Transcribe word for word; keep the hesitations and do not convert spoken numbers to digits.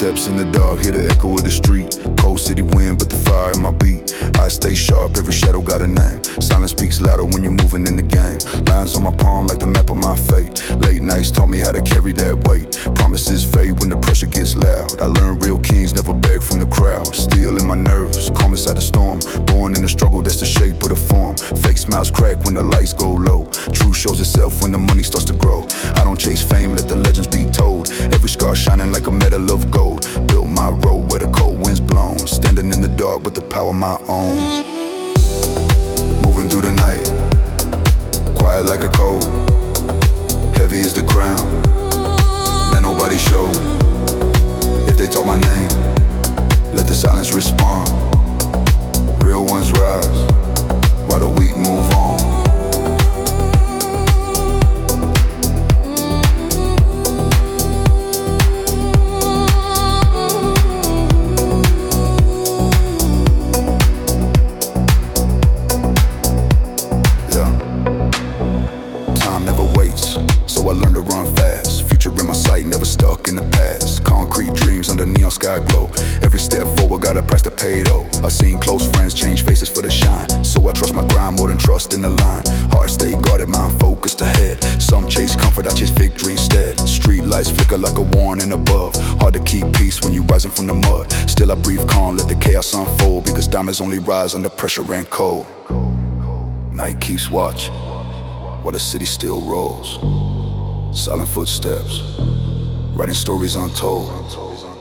Footsteps in the dark, hear the echo of the street. Cold city wind, but the fire in my beat. I stay sharp, every shadow got a name. Silence speaks louder when you're moving in the game. Lines on my palm like the map of my fate. Late nights taught me how to carry that weight. Promises fade when the pressure gets loud. I learned real kings never beg from the crowd. Steel in my nerves, calm inside the storm. Born in the struggle, that's the shape of the form. Fake smiles crack when the lights go low. Truth shows itself when the money starts to grow. I don't chase fame, let the legends be told. Every scar shining like a medal of gold. Built my road where the cold wind's blown. Standing in the dark with the power my own. Moving through the night, quiet like a cold. Heavy is the crown, let nobody show. If they talk my name, let the silence respond. Real ones rise, while the weak move on. So I learned to run fast. Future in my sight, never stuck in the past. Concrete dreams under neon sky glow. Every step forward, got a price to pay though. I've seen close friends change faces for the shine. So I trust my grind more than trust in the line. Heart stay guarded, mind focused ahead. Some chase comfort, I chase victory instead. Street lights flicker like a warning above. Hard to keep peace when you rising from the mud. Still I breathe calm, let the chaos unfold. Because diamonds only rise under pressure and cold. Night keeps watch, while the city still rolls. Silent footsteps, writing stories untold.